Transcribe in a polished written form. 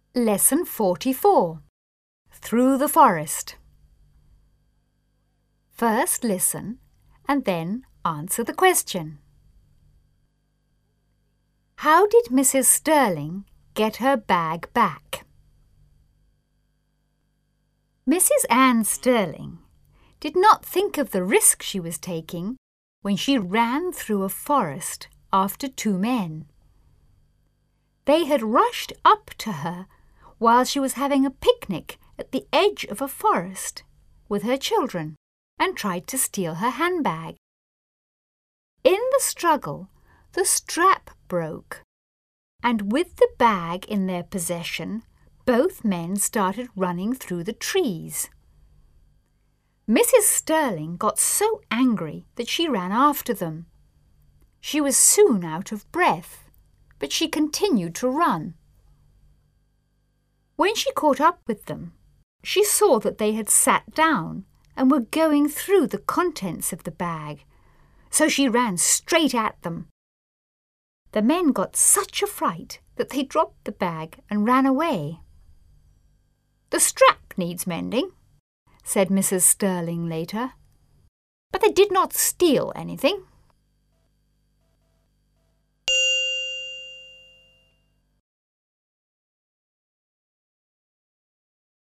Lesson 44. Through the Forest. First listen and then answer the question. How did Mrs. Sterling get her bag back? Mrs. Anne Sterling did not think of the risk she was taking when she ran through a forest after two men. They had rushed up to her while she was having a picnic at the edge of a forest with her children and tried to steal her handbag. In the struggle, the strap broke, and with the bag in their possession, both men started running through the trees. Mrs. Sterling got so angry that she ran after them. She was soon out of breath, but she continued to run. When she caught up with them, she saw that they had sat down and were going through the contents of the bag, so she ran straight at them. The men got such a fright that they dropped the bag and ran away. "The strap needs mending," said Mrs. Sterling later, "but they did not steal anything."